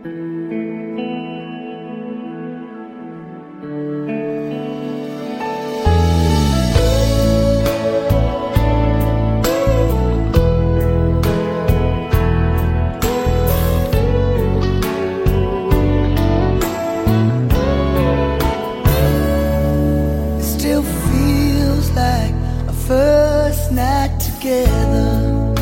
First night together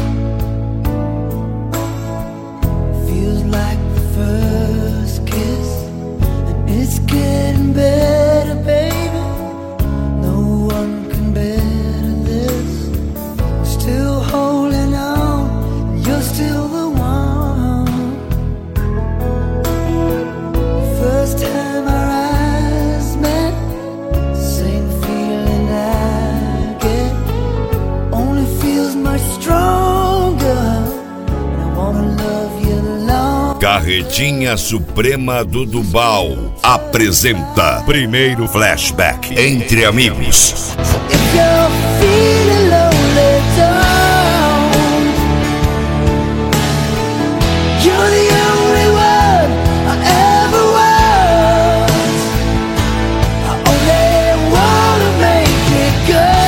feels like the first kiss, and it's getting better, baby. No one can better this. I'm still holding on, you're still the one. The first time our eyes met, same feeling I get. Feels much stronger, and I wanna love you long. Carretinha Suprema do Dubal apresenta primeiro flashback Entre Amigos. If you're feeling lonely, don't. You're the only one I ever was. I only wanna make it good.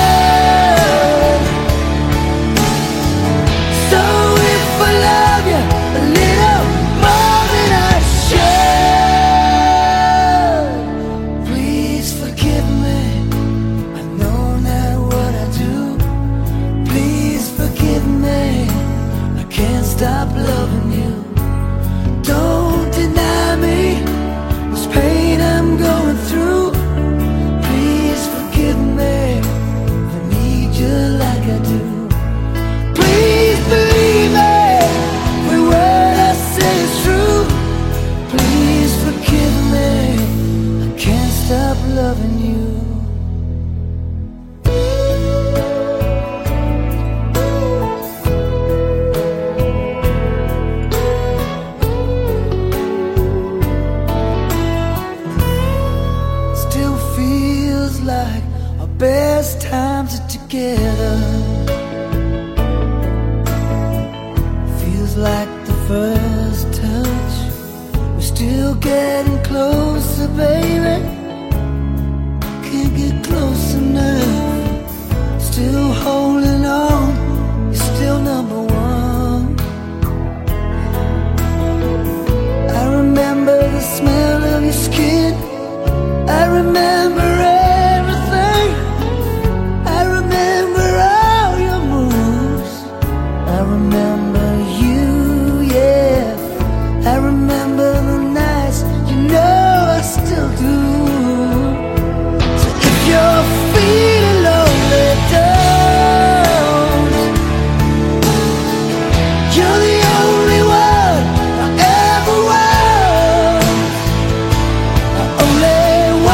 Stop loving you. Don't deny me this pain I'm going through. Please forgive me. I need you like I do. Please believe me. Every word I say is true. Please forgive me. I can't stop loving you. Like our best times are together. Feels like the first touch. We're still getting closer, baby. Can't get close enough. Still holding on. You're still number one. I remember the smell of your skin. I remember everything. I remember all your moves. I remember you, yeah. I remember the nights, you know I still do. So if you're feeling lonely, don't. You're the only one I ever was. I only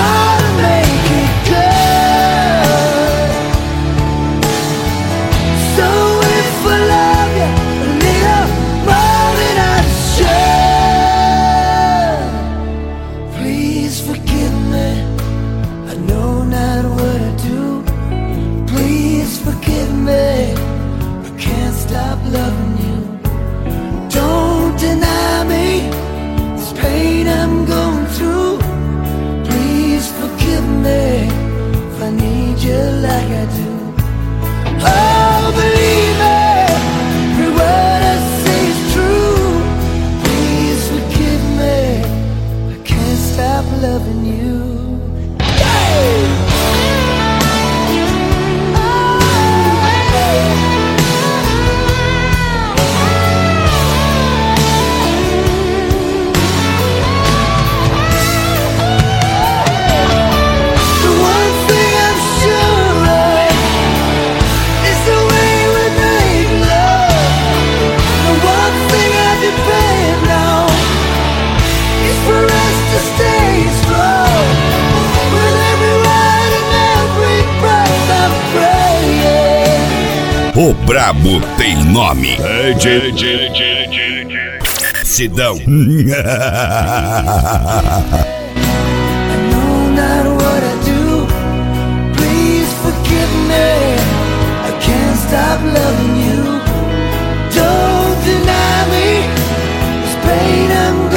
loving you. Don't deny me this pain I'm going through. Please forgive me if I need you like I do. Oh, believe me, every word I say is true. Please forgive me, I can't stop loving you. Hey! O brabo tem nome. Sidão. I know not what I do. Please forgive me. I can't stop loving you. Don't deny me this pain I'm